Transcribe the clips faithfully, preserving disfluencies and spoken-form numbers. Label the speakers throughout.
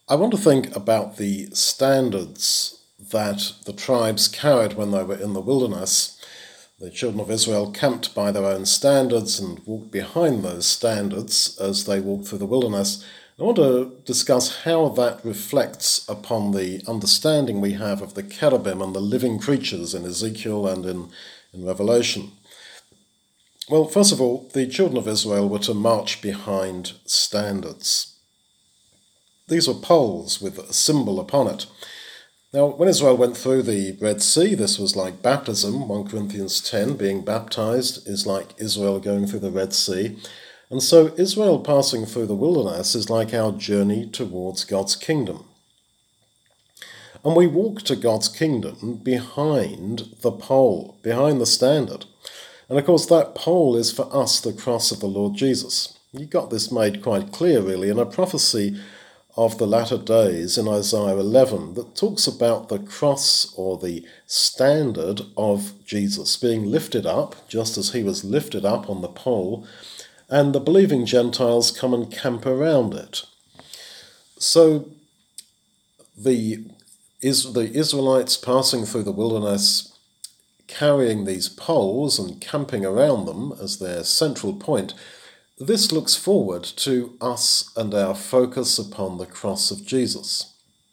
Speaker 1: I want to think about the standards that the tribes carried when they were in the wilderness. The children of Israel camped by their own standards and walked behind those standards as they walked through the wilderness. I want to discuss how that reflects upon the understanding we have of the cherubim and the living creatures in Ezekiel and in, in Revelation. Well, first of all, the children of Israel were to march behind standards. These were poles with a symbol upon it. Now, when Israel went through the Red Sea, this was like baptism. First Corinthians ten, being baptized is like Israel going through the Red Sea. And so Israel passing through the wilderness is like our journey towards God's kingdom. And we walk to God's kingdom behind the pole, behind the standard. And of course, that pole is for us the cross of the Lord Jesus. You got this made quite clear, really, in a prophecy of the latter days in Isaiah eleven that talks about the cross or the standard of Jesus being lifted up, just as he was lifted up on the pole, and the believing Gentiles come and camp around it. So the, Is- the Israelites passing through the wilderness, carrying these poles and camping around them as their central point, this looks forward to us and our focus upon the cross of Jesus.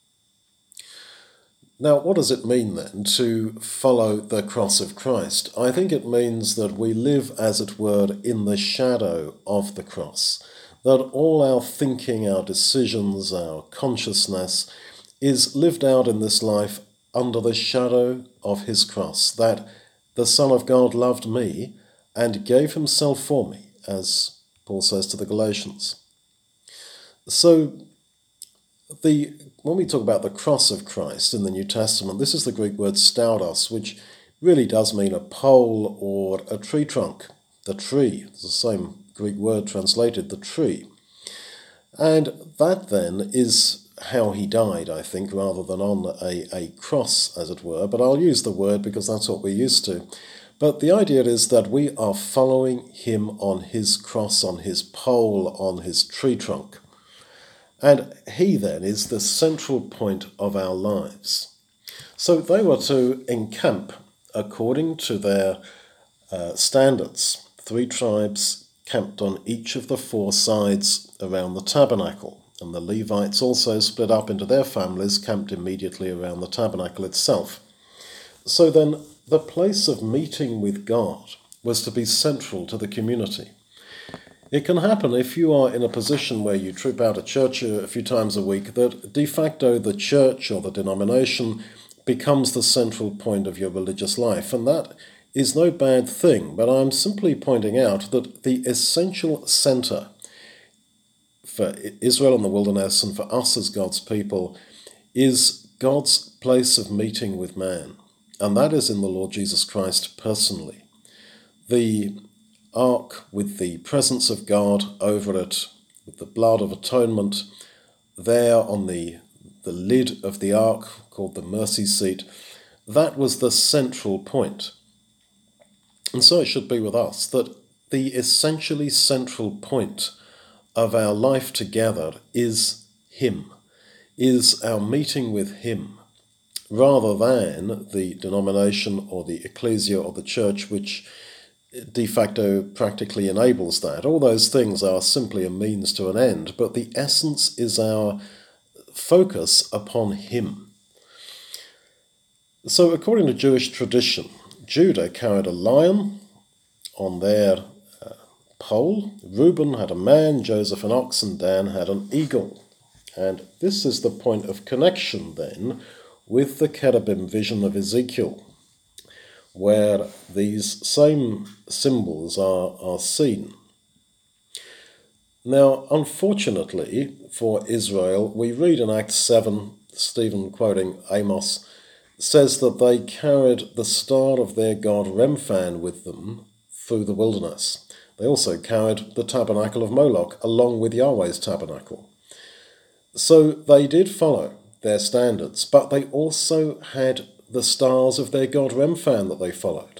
Speaker 1: Now, what does it mean then to follow the cross of Christ? I think it means that we live, as it were, in the shadow of the cross, that all our thinking, our decisions, our consciousness is lived out in this life under the shadow of his cross, that the Son of God loved me and gave himself for me, as Paul says to the Galatians. So the when we talk about the cross of Christ in the New Testament, this is the Greek word staudos, which really does mean a pole or a tree trunk. The tree, it's the same Greek word translated, the tree. And that then is how he died, I think, rather than on a, a cross, as it were. But I'll use the word because that's what we're used to. But the idea is that we are following him on his cross, on his pole, on his tree trunk. And he then is the central point of our lives. So they were to encamp according to their uh, standards. Three tribes camped on each of the four sides around the tabernacle. And the Levites also split up into their families, camped immediately around the tabernacle itself. So then the place of meeting with God was to be central to the community. It can happen if you are in a position where you trip out of church a few times a week that de facto the church or the denomination becomes the central point of your religious life. And that is no bad thing, but I'm simply pointing out that the essential centre for Israel in the wilderness and for us as God's people is God's place of meeting with man. And that is in the Lord Jesus Christ personally. The ark with the presence of God over it, with the blood of atonement there on the, the lid of the ark called the mercy seat, that was the central point. And so it should be with us, that the essentially central point of our life together is him, is our meeting with him, rather than the denomination or the ecclesia or the church, which de facto practically enables that. All those things are simply a means to an end, but the essence is our focus upon him. So according to Jewish tradition, Judah carried a lion on their uh, pole, Reuben had a man, Joseph an ox, and Dan had an eagle. And this is the point of connection then with the cherubim vision of Ezekiel, where these same symbols are, are seen. Now, unfortunately for Israel, we read in Acts seven, Stephen quoting Amos, says that they carried the star of their god Remphan with them through the wilderness. They also carried the tabernacle of Moloch along with Yahweh's tabernacle. So they did follow their standards, but they also had the stars of their god Remphan that they followed.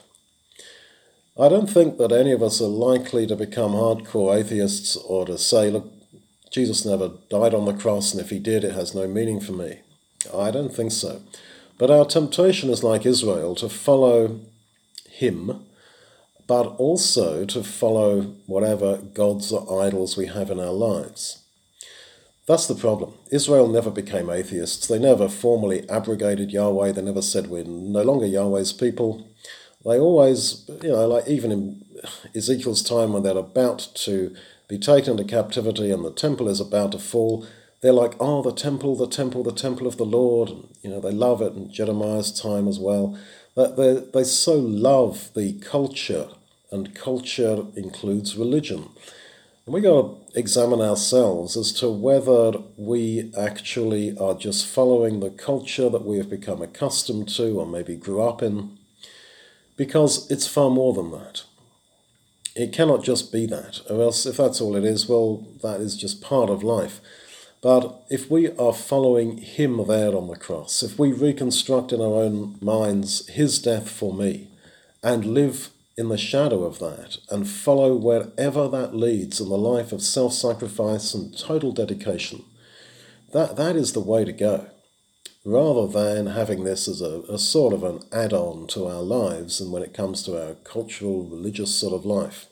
Speaker 1: I don't think that any of us are likely to become hardcore atheists or to say, look, Jesus never died on the cross, and if he did, it has no meaning for me. I don't think so. But our temptation is like Israel, to follow him, but also to follow whatever gods or idols we have in our lives. That's the problem. Israel never became atheists. They never formally abrogated Yahweh. They never said we're no longer Yahweh's people. They always, you know, like even in Ezekiel's time when they're about to be taken into captivity and the temple is about to fall, they're like, oh, the temple, the temple, the temple of the Lord. And, you know, they love it, and Jeremiah's time as well. That they they so love the culture, and culture includes religion. And we got to examine ourselves as to whether we actually are just following the culture that we have become accustomed to or maybe grew up in, because it's far more than that. It cannot just be that, or else if that's all it is, well, that is just part of life. But if we are following him there on the cross, if we reconstruct in our own minds his death for me, and live in the shadow of that, and follow wherever that leads in the life of self-sacrifice and total dedication, that, that is the way to go, rather than having this as a, a sort of an add-on to our lives and when it comes to our cultural, religious sort of life.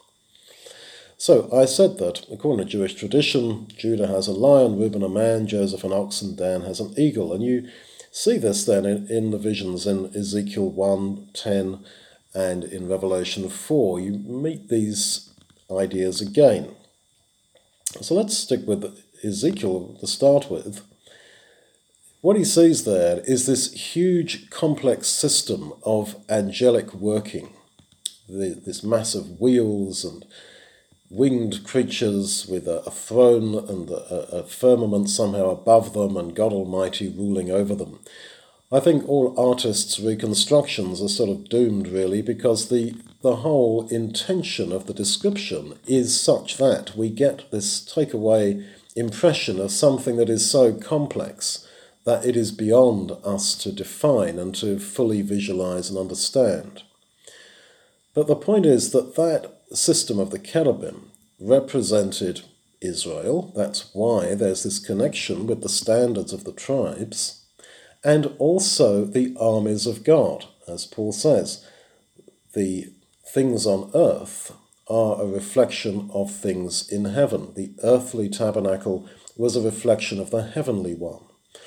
Speaker 1: So I said that, according to Jewish tradition, Judah has a lion, Reuben a man, Joseph an ox, and Dan has an eagle. And you see this then in, in the visions in Ezekiel one, ten, and in Revelation four. You meet these ideas again. So let's stick with Ezekiel to start with. What he sees there is this huge complex system of angelic working, the, this massive wheels and winged creatures with a, a throne and a, a firmament somehow above them, and God Almighty ruling over them. I think all artists' reconstructions are sort of doomed, really, because the, the whole intention of the description is such that we get this takeaway impression of something that is so complex that it is beyond us to define and to fully visualize and understand. But the point is that that system of the cherubim represented Israel. That's why there's this connection with the standards of the tribes, and also the armies of God. As Paul says, the things on earth are a reflection of things in heaven. The earthly tabernacle was a reflection of the heavenly one.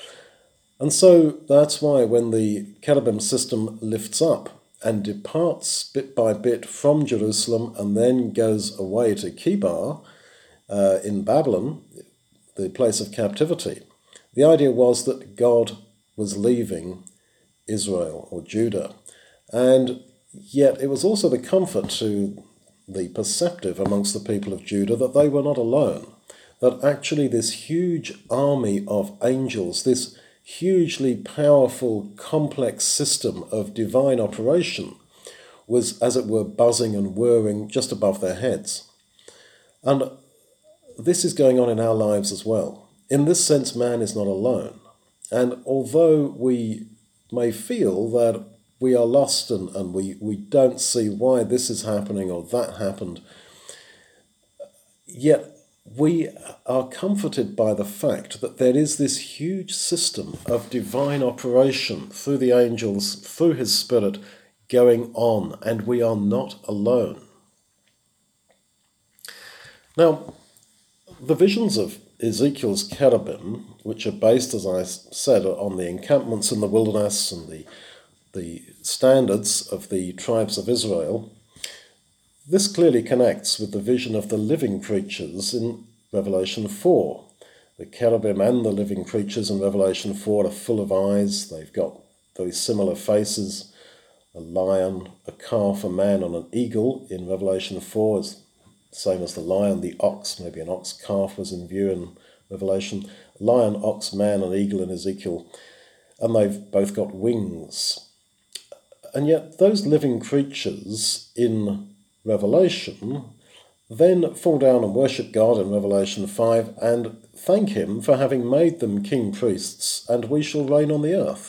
Speaker 1: And so that's why when the cherubim system lifts up and departs bit by bit from Jerusalem and then goes away to Kibar uh, in Babylon, the place of captivity, the idea was that God was leaving Israel or Judah. And yet it was also the comfort to the perceptive amongst the people of Judah that they were not alone, that actually this huge army of angels, this hugely powerful, complex system of divine operation was, as it were, buzzing and whirring just above their heads. And this is going on in our lives as well. In this sense, man is not alone. And although we may feel that we are lost and, and we, we don't see why this is happening or that happened, yet we are comforted by the fact that there is this huge system of divine operation through the angels, through his Spirit, going on, and we are not alone. Now, the visions of Ezekiel's cherubim, which are based, as I said, on the encampments in the wilderness and the, the standards of the tribes of Israel, this clearly connects with the vision of the living creatures in Revelation four. The cherubim and the living creatures in Revelation four are full of eyes. They've got very similar faces. A lion, a calf, a man on an eagle in Revelation four is the same as the lion. The ox, maybe an ox calf was in view in Revelation. Lion, ox, man, and eagle in Ezekiel. And they've both got wings. And yet those living creatures in Revelation then fall down and worship God in Revelation five and thank him for having made them king priests, and we shall reign on the earth.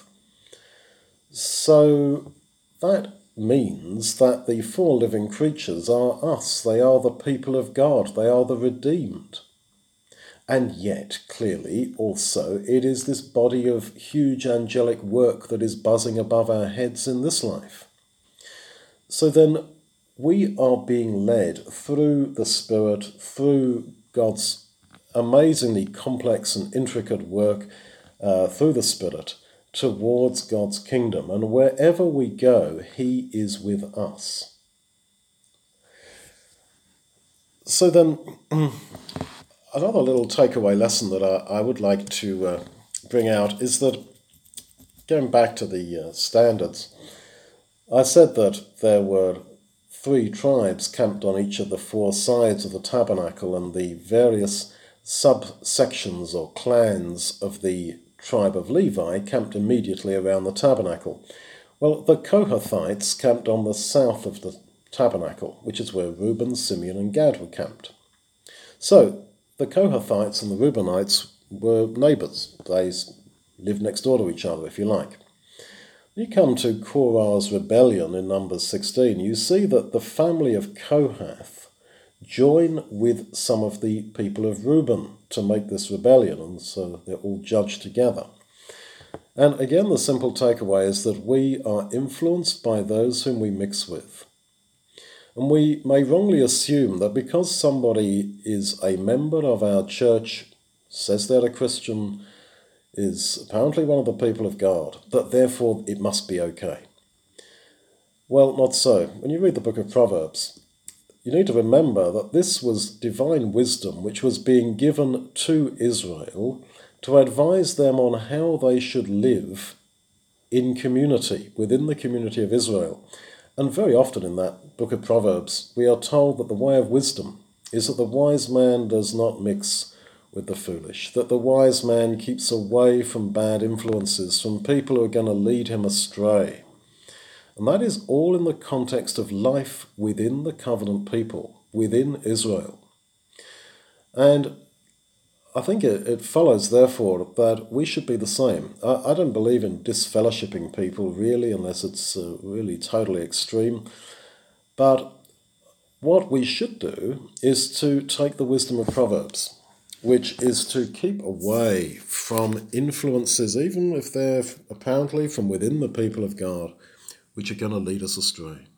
Speaker 1: So that means that the four living creatures are us. They are the people of God. They are the redeemed. And yet, clearly, also, it is this body of huge angelic work that is buzzing above our heads in this life. So then, we are being led through the Spirit, through God's amazingly complex and intricate work, uh, through the Spirit, towards God's kingdom. And wherever we go, He is with us. So then, another little takeaway lesson that I, I would like to uh, bring out is that, going back to the uh, standards, I said that there were three tribes camped on each of the four sides of the tabernacle, and the various subsections or clans of the tribe of Levi camped immediately around the tabernacle. Well, the Kohathites camped on the south of the tabernacle, which is where Reuben, Simeon, and Gad were camped. So, the Kohathites and the Reubenites were neighbours. They lived next door to each other, if you like. You come to Korah's rebellion in Numbers sixteen, you see that the family of Kohath join with some of the people of Reuben to make this rebellion, and so they're all judged together. And again, the simple takeaway is that we are influenced by those whom we mix with. And we may wrongly assume that because somebody is a member of our church, says they're a Christian, is apparently one of the people of God, that therefore it must be okay. Well, not so. When you read the book of Proverbs, you need to remember that this was divine wisdom which was being given to Israel to advise them on how they should live in community, within the community of Israel. And very often in that book of Proverbs, we are told that the way of wisdom is that the wise man does not mix with the foolish, that the wise man keeps away from bad influences, from people who are going to lead him astray. And that is all in the context of life within the covenant people, within Israel. And I think it, it follows, therefore, that we should be the same. I, I don't believe in disfellowshipping people, really, unless it's uh, really totally extreme. But what we should do is to take the wisdom of Proverbs, which is to keep away from influences, even if they're apparently from within the people of God, which are going to lead us astray.